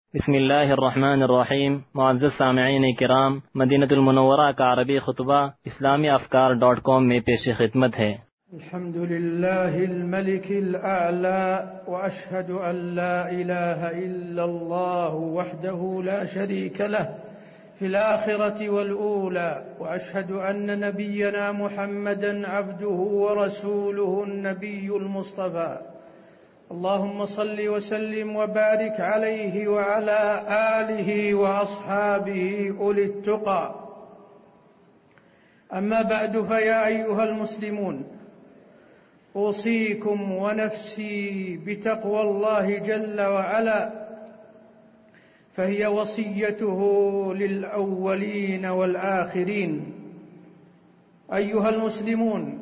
بسم الله الرحمن الرحیم. معزز سامعین کرام، مدینہ المنورہ کا عربی خطبہ اسلامی افکار.com میں پیش خدمت ہے۔ الحمد لله الملك الأعلى وأشهد أن لا إله إلا الله وحده لا شريك له في الآخرة والأولى، وأشهد أن نبينا محمدا عبده ورسوله النبي المصطفى. اللهم صل وسلم وبارك عليه وعلى آله وأصحابه أولي التقى. أما بعد، فيا أيها المسلمون، أوصيكم ونفسي بتقوى الله جل وعلا، فهي وصيته للأولين والآخرين. أيها المسلمون،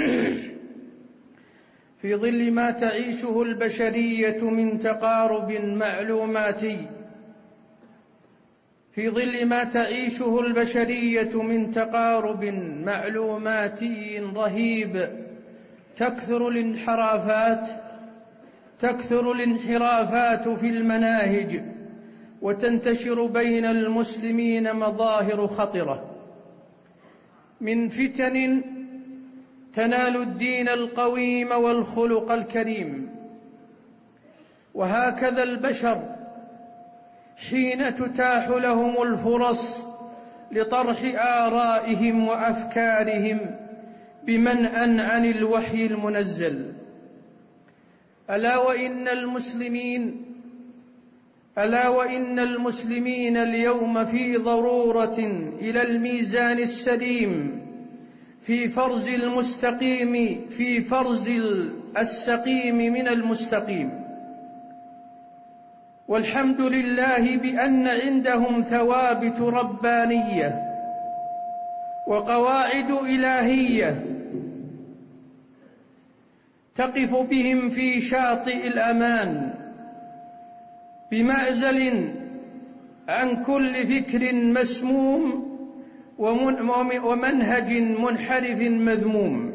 في ظل ما تعيشه البشرية من تقارب معلوماتي رهيب، تكثر الانحرافات في المناهج، وتنتشر بين المسلمين مظاهر خطرة من فتن تنال الدين القويم والخلق الكريم. وهكذا البشر حين تتاح لهم الفرص لطرح آرائهم وأفكارهم بمنأى عن الوحي المنزل، ألا وإن المسلمين اليوم في ضرورة إلى الميزان السليم في فرز السقيم من المستقيم. والحمد لله بأن عندهم ثوابت ربانية وقواعد إلهية تقف بهم في شاطئ الأمان، بمعزل عن كل فكر مسموم ومنهج منحرف مذموم.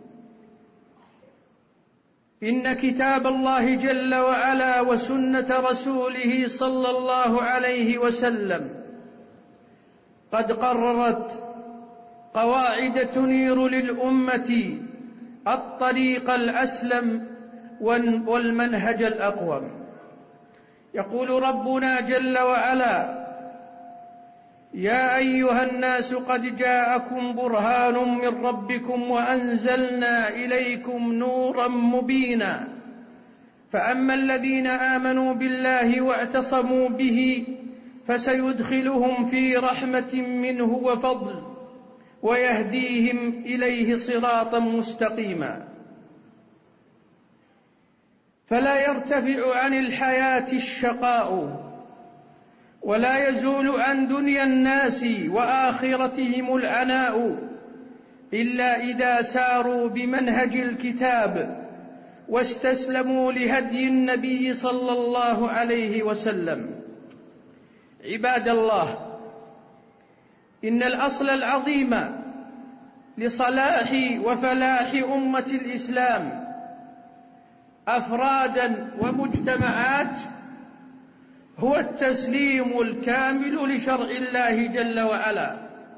إن كتاب الله جل وعلا وسنة رسوله صلى الله عليه وسلم قد قررت قواعد تنير للأمة الطريق الأسلم والمنهج الأقوم. يقول ربنا جل وعلا: يا أيها الناس قد جاءكم برهان من ربكم وأنزلنا إليكم نورا مبينا، فأما الذين آمنوا بالله واعتصموا به فسيدخلهم في رحمة منه وفضل ويهديهم إليه صراطا مستقيما. فلا يرتفع عن الحياة الشقاء، ولا يزول عن دنيا الناس وآخرتهم العناء، إلا إذا ساروا بمنهج الكتاب واستسلموا لهدي النبي صلى الله عليه وسلم. عباد الله، إن الأصل العظيم لصلاح وفلاح أمة الإسلام أفرادا ومجتمعات هو التسليم الكامل لشرع الله جل وعلا،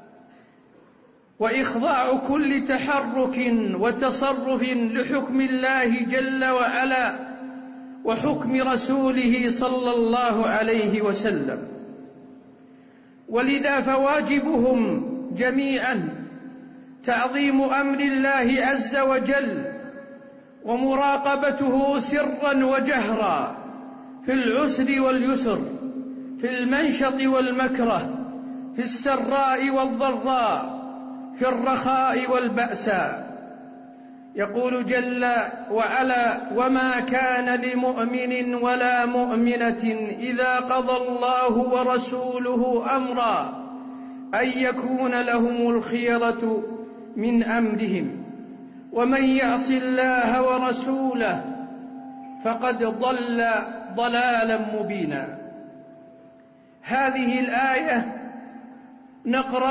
وإخضاع كل تحرك وتصرف لحكم الله جل وعلا وحكم رسوله صلى الله عليه وسلم. ولذا فواجبهم جميعا تعظيم أمر الله عز وجل ومراقبته سرا وجهرا، في العسر واليسر، في المنشط والمكره، في السراء والضراء، في الرخاء والبأساء. يقول جل وعلا: وما كان لمؤمن ولا مؤمنة إذا قضى الله ورسوله أمرا أن يكون لهم الخيرة من أمرهم، ومن يعص الله ورسوله فقد ضل ضلالا مبينا. هذه الآية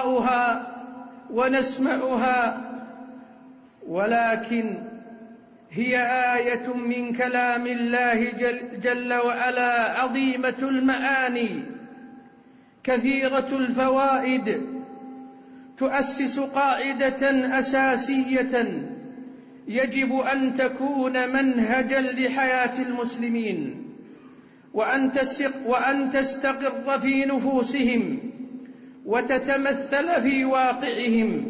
نقرأها ونسمعها، ولكن هي آية من كلام الله جل وعلا عظيمة المعاني كثيرة الفوائد، تؤسس قاعدة أساسية يجب أن تكون منهجا لحياة المسلمين، وأن تستقر في نفوسهم وتتمثل في واقعهم.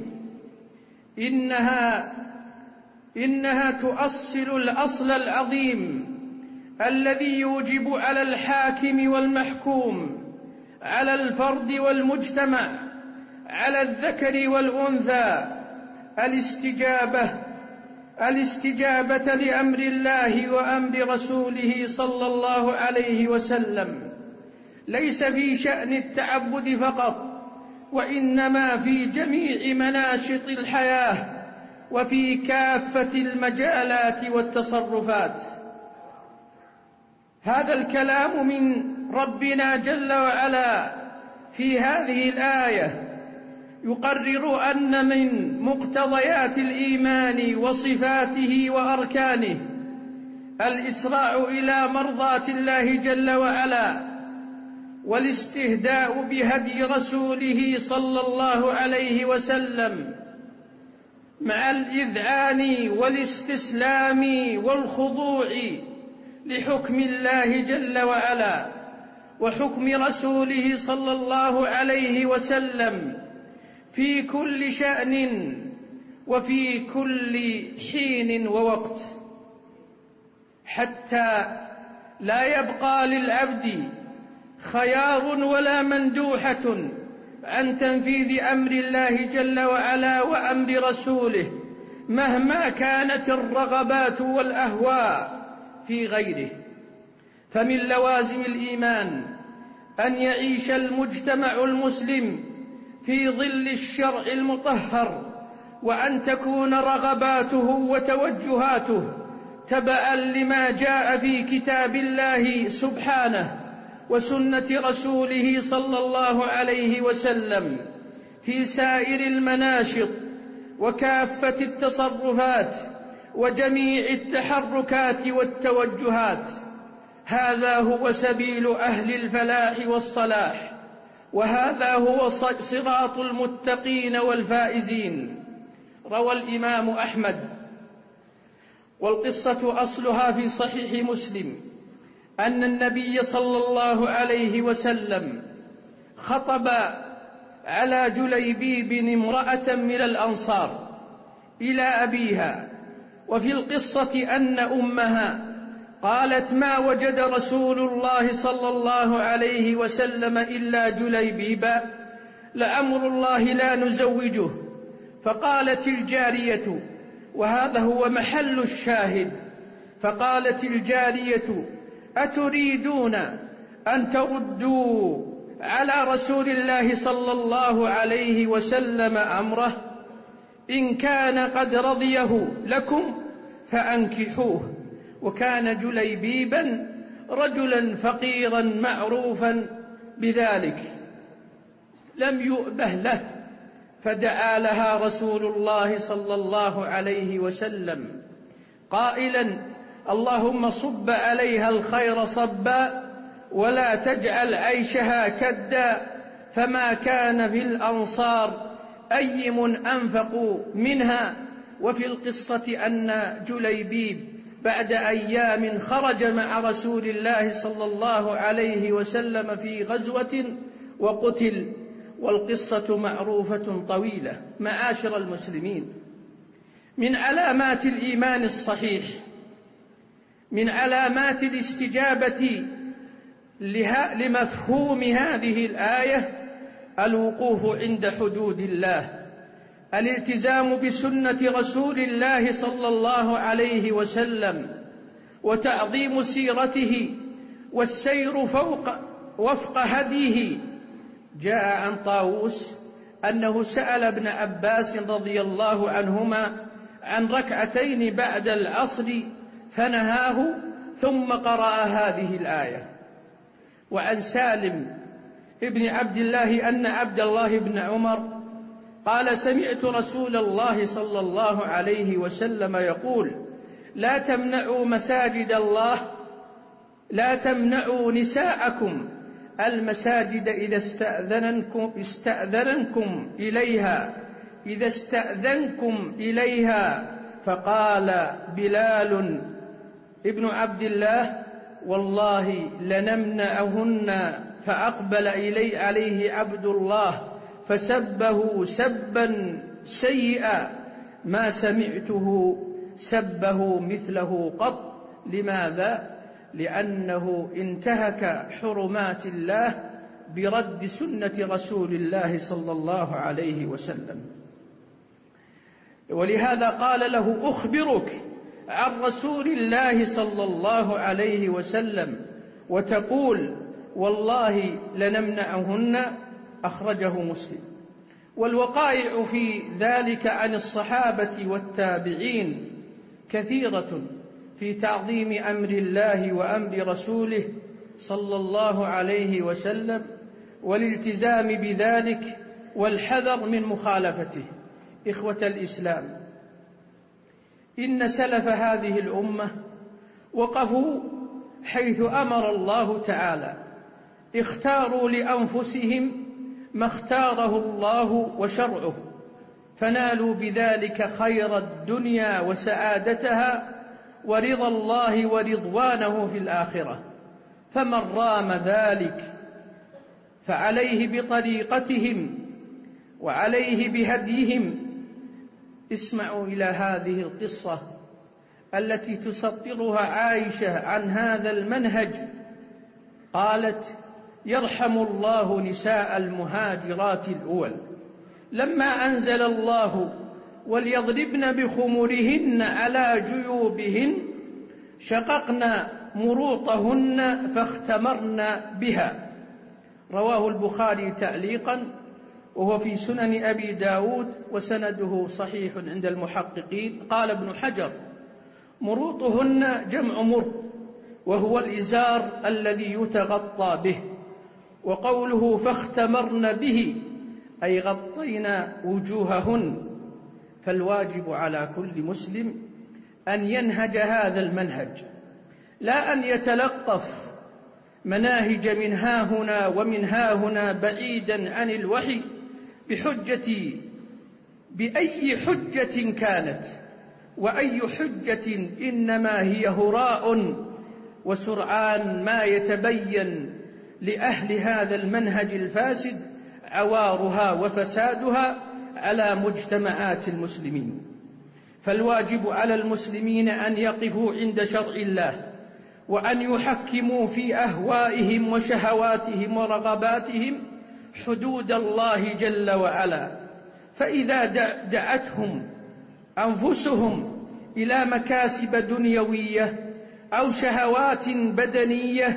إنها تؤصل الأصل العظيم الذي يوجب على الحاكم والمحكوم، على الفرد والمجتمع، على الذكر والأنثى الاستجابة لأمر الله وأمر رسوله صلى الله عليه وسلم، ليس في شأن التعبد فقط، وإنما في جميع مناشط الحياة وفي كافة المجالات والتصرفات. هذا الكلام من ربنا جل وعلا في هذه الآية يقرر أن من مقتضيات الإيمان وصفاته وأركانه الإسراع إلى مرضاة الله جل وعلا، والاستهداء بهدي رسوله صلى الله عليه وسلم، مع الإذعان والاستسلام والخضوع لحكم الله جل وعلا وحكم رسوله صلى الله عليه وسلم في كل شأن وفي كل حين ووقت، حتى لا يبقى للعبد خيار ولا مندوحة عن تنفيذ أمر الله جل وعلا وأمر رسوله مهما كانت الرغبات والأهواء في غيره. فمن لوازم الإيمان أن يعيش المجتمع المسلم في ظل الشرع المطهر، وأن تكون رغباته وتوجهاته تبعا لما جاء في كتاب الله سبحانه وسنة رسوله صلى الله عليه وسلم في سائر المناشط وكافة التصرفات وجميع التحركات والتوجهات. هذا هو سبيل أهل الفلاح والصلاح، وهذا هو صراط المتقين والفائزين. روى الإمام أحمد، والقصة أصلها في صحيح مسلم، أن النبي صلى الله عليه وسلم خطب على جليبيب امرأة من الأنصار إلى أبيها، وفي القصة أن أمها قالت: ما وجد رسول الله صلى الله عليه وسلم إلا جليبيبا، لأمر الله لا نزوجه. فقالت الجارية، وهذا هو محل الشاهد، فقالت الجارية: أتريدون أن تردوا على رسول الله صلى الله عليه وسلم أمره؟ إن كان قد رضيه لكم فأنكحوه. وكان جليبيبا رجلا فقيرا معروفا بذلك، لم يؤبه له، فدعا لها رسول الله صلى الله عليه وسلم قائلا: اللهم صب عليها الخير صبا ولا تجعل عيشها كدا، فما كان في الأنصار أيم أنفقوا منها. وفي القصة أن جليبيب بعد أيام خرج مع رسول الله صلى الله عليه وسلم في غزوة وقتل، والقصة معروفة طويلة. معاشر المسلمين، من علامات الإيمان الصحيح، من علامات الاستجابة لمفهوم هذه الآية الوقوف عند حدود الله، الالتزام بسنة رسول الله صلى الله عليه وسلم، وتعظيم سيرته والسير وفق هديه. جاء عن طاووس أنه سأل ابن عباس رضي الله عنهما عن ركعتين بعد العصر فنهاه، ثم قرأ هذه الآية. وعن سالم ابن عبد الله أن عبد الله بن عمر قال: سمعت رسول الله صلى الله عليه وسلم يقول: لا تمنعوا مساجد الله، لا تمنعوا نساءكم المساجد إذا استأذنكم إليها. فقال بلال ابن عبد الله: والله لنمنعهن. فأقبل عليه عبد الله فسبه سبا سيئا ما سمعته سبه مثله قط. لماذا؟ لأنه انتهك حرمات الله برد سنة رسول الله صلى الله عليه وسلم. ولهذا قال له: أخبرك عن رسول الله صلى الله عليه وسلم وتقول والله لنمنعهن. أخرجه مسلم. والوقائع في ذلك عن الصحابة والتابعين كثيرة في تعظيم أمر الله وأمر رسوله صلى الله عليه وسلم والالتزام بذلك والحذر من مخالفته. إخوة الإسلام، إن سلف هذه الأمة وقفوا حيث أمر الله تعالى، اختاروا لأنفسهم ما اختاره الله وشرعه، فنالوا بذلك خير الدنيا وسعادتها ورضا الله ورضوانه في الآخرة. فمن رام ذلك فعليه بطريقتهم وعليه بهديهم. اسمعوا إلى هذه القصة التي تسطرها عائشة عن هذا المنهج. قالت: يرحم الله نساء المهاجرات الأول لما أنزل الله وليضربن بخمرهن على جيوبهن شققن مروطهن فاختمرن بها. رواه البخاري تعليقا، وهو في سنن أبي داود وسنده صحيح عند المحققين. قال ابن حجر: مروطهن جمع مرط، وهو الإزار الذي يتغطى به. وقوله فاختمرن به أي غطينا وجوههن. فالواجب على كل مسلم أن ينهج هذا المنهج، لا أن يتلقف مناهج من هاهنا ومن هاهنا بعيدا عن الوحي بأي حجة كانت. وأي حجة إنما هي هراء وسرعان ما يتبين لأهل هذا المنهج الفاسد عوارها وفسادها على مجتمعات المسلمين. فالواجب على المسلمين أن يقفوا عند شرع الله وأن يحكموا في أهوائهم وشهواتهم ورغباتهم حدود الله جل وعلا. فإذا دعتهم أنفسهم إلى مكاسب دنيوية أو شهوات بدنية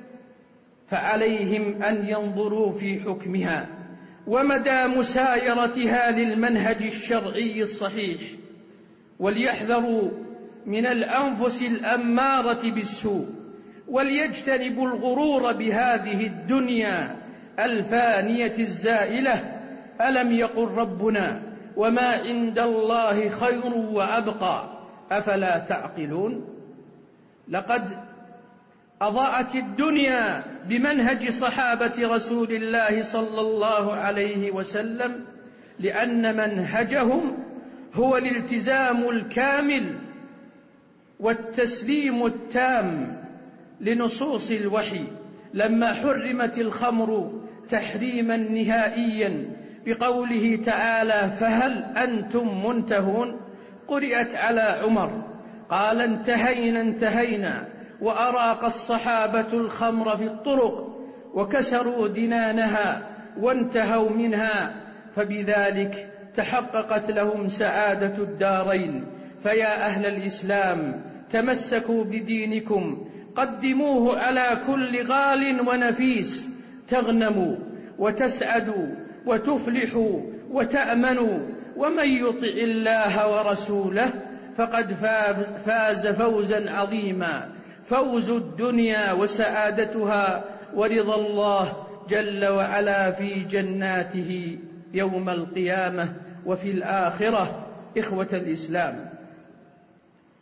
فعليهم أن ينظروا في حكمها ومدى مسايرتها للمنهج الشرعي الصحيح، وليحذروا من الأنفس الأمارة بالسوء، وليجتنبوا الغرور بهذه الدنيا الفانية الزائلة. ألم يقل ربنا: وما عند الله خير وأبقى، أفلا تعقلون؟ لقد أضاءت الدنيا بمنهج صحابة رسول الله صلى الله عليه وسلم، لأن منهجهم هو الالتزام الكامل والتسليم التام لنصوص الوحي. لما حرمت الخمر تحريما نهائيا بقوله تعالى: فهل أنتم منتهون، قرئت على عمر قال: انتهينا. وأراق الصحابة الخمر في الطرق وكسروا دنانها وانتهوا منها، فبذلك تحققت لهم سعادة الدارين. فيا أهل الإسلام، تمسكوا بدينكم، قدموه على كل غال ونفيس، تغنموا وتسعدوا وتفلحوا وتأمنوا. ومن يطع الله ورسوله فقد فاز فوزا عظيما، فوز الدنيا وسعادتها ورضا الله جل وعلا في جناته يوم القيامة وفي الآخرة. إخوة الإسلام،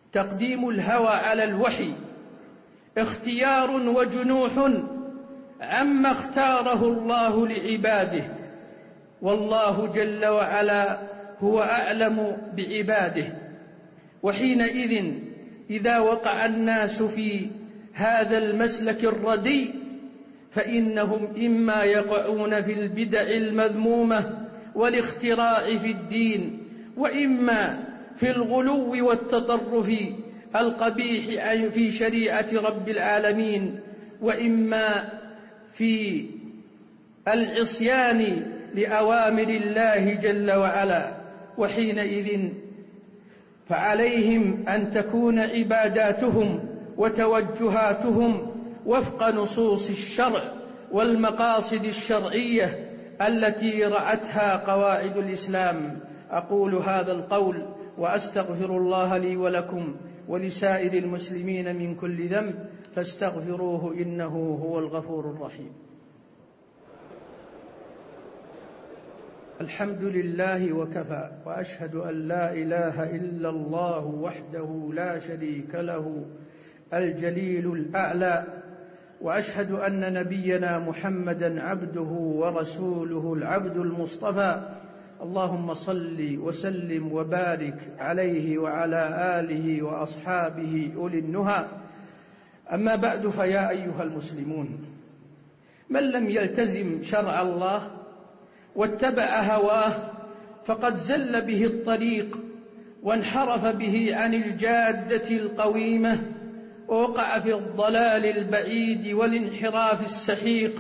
تقديم الهوى على الوحي اختيار وجنوح عما اختاره الله لعباده، والله جل وعلا هو أعلم بعباده. وحينئذ إذا وقع الناس في هذا المسلك الرديء فإنهم إما يقعون في البدع المذمومة والاختراع في الدين، وإما في الغلو والتطرف القبيح في شريعة رب العالمين، وإما في العصيان لأوامر الله جل وعلا. وحينئذ فعليهم أن تكون عباداتهم وتوجهاتهم وفق نصوص الشرع والمقاصد الشرعية التي رأتها قواعد الإسلام. أقول هذا القول وأستغفر الله لي ولكم ولسائر المسلمين من كل ذنب فاستغفروه إنه هو الغفور الرحيم. الحمد لله وكفى، وأشهد أن لا إله إلا الله وحده لا شريك له الجليل الأعلى، وأشهد أن نبينا محمدا عبده ورسوله العبد المصطفى. اللهم صل وسلم وبارك عليه وعلى آله وأصحابه أولي النهى. أما بعد، فيا أيها المسلمون، من لم يلتزم شرع الله واتبع هواه فقد زل به الطريق وانحرف به عن الجادة القويمة، ووقع في الضلال البعيد والانحراف السحيق.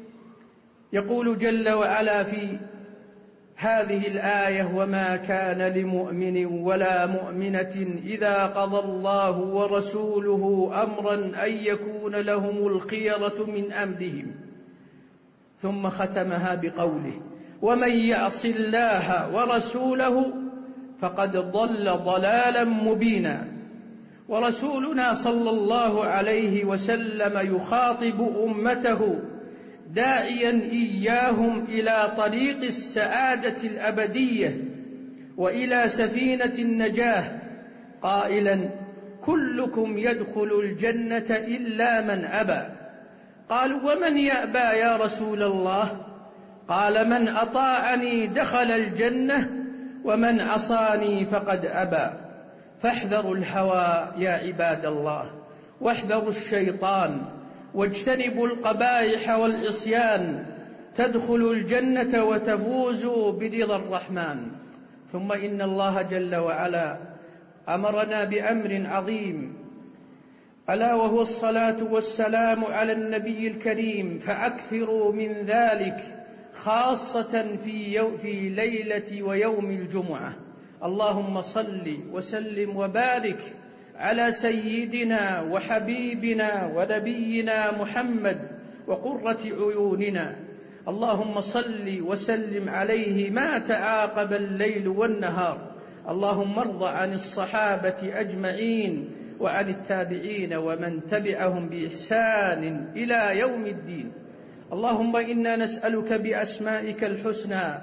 يقول جل وعلا في هذه الآية: وما كان لمؤمن ولا مؤمنة إذا قضى الله ورسوله أمرا أن يكون لهم الخيرة من أمرهم. ثم ختمها بقوله: ومن يعص الله ورسوله فقد ضل ضلالا مبينا. ورسولنا صلى الله عليه وسلم يخاطب أمته داعيا إياهم إلى طريق السعادة الأبدية وإلى سفينة النجاة، قائلا: كلكم يدخل الجنة إلا من أبى. قالوا: ومن يأبى يا رسول الله؟ قال: من أطاعني دخل الجنة ومن عصاني فقد أبى. فاحذروا الهوى يا عباد الله، واحذروا الشيطان، واجتنبوا القبائح والعصيان، تدخلوا الجنة وتفوزوا برضا الرحمن. ثم إن الله جل وعلا أمرنا بأمر عظيم، ألا وهو الصلاة والسلام على النبي الكريم، فأكثروا من ذلك، خاصة في ليلة ويوم الجمعة. اللهم صل وسلم وبارك على سيدنا وحبيبنا ونبينا محمد وقرة عيوننا. اللهم صل وسلم عليه ما تعاقب الليل والنهار. اللهم ارض عن الصحابة أجمعين وعن التابعين ومن تبعهم بإحسان إلى يوم الدين. اللهم إنا نسألك بأسمائك الحسنى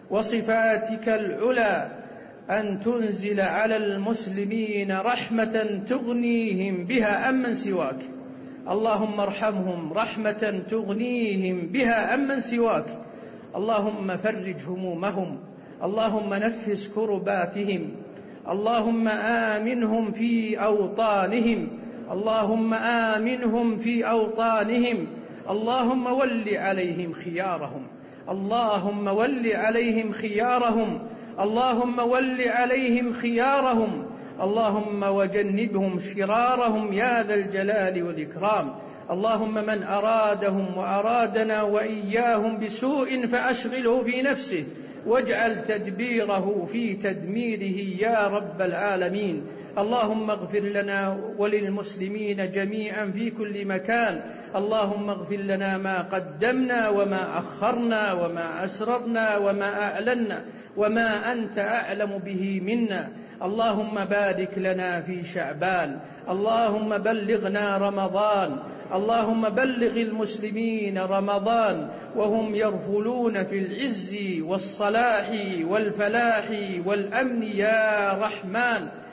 وصفاتك العلى أن تنزل على المسلمين رحمة تغنيهم بها عمن سواك. اللهم ارحمهم رحمة تغنيهم بها عمن سواك. اللهم فرج همومهم، اللهم نفس كرباتهم، اللهم آمنهم في أوطانهم، اللهم آمنهم في أوطانهم. اللهم ول عليهم خيارهم، اللهم ول عليهم خيارهم، اللهم ول عليهم خيارهم، اللهم وجنبهم شرارهم يا ذا الجلال والإكرام. اللهم من أرادهم وأرادنا وإياهم بسوء فأشغله في نفسه، واجعل تدبيره في تدميره يا رب العالمين. اللهم اغفر لنا وللمسلمين جميعا في كل مكان. اللهم اغفر لنا ما قدمنا وما أخرنا وما أسررنا وما أعلنا وما أنت أعلم به منا. اللهم بارك لنا في شعبان، اللهم بلغنا رمضان، اللهم بلغ المسلمين رمضان وهم يرفلون في العز والصلاح والفلاح والأمن يا رحمن.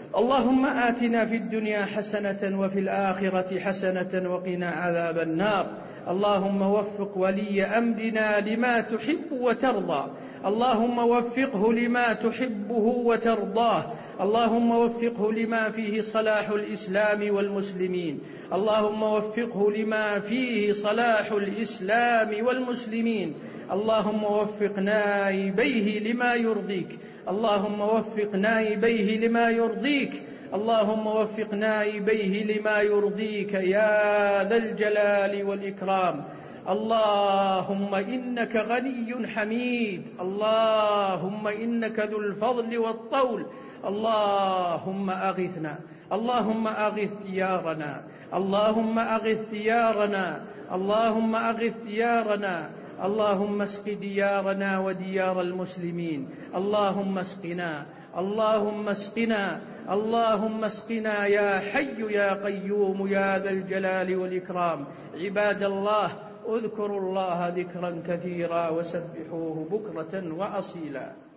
اللهم آتنا في الدنيا حسنة وفي الآخرة حسنة وقنا عذاب النار. اللهم وفق ولي أمرنا لما تحب وترضى، اللهم وفقه لما تحبه وترضاه، اللهم وفقه لما فيه صلاح الإسلام والمسلمين، اللهم وفقه لما فيه صلاح الإسلام والمسلمين. اللهم وفق نائبيه لما يرضيك، اللهم وفق نائبيه لما يرضيك، اللهم وفق نائبيه لما يرضيك يا ذا الجلال والإكرام. اللهم إنك غني حميد، اللهم إنك ذو الفضل والطول. اللهم أغثنا، اللهم أغث ديارنا، اللهم أغث ديارنا، اللهم أغث ديارنا، اللهم اسق ديارنا وديار المسلمين. اللهم اسقنا، اللهم اسقنا، اللهم اسقنا يا حي يا قيوم يا ذا الجلال والإكرام. عباد الله، اذكروا الله ذكرا كثيرا وسبحوه بكرة وأصيلا.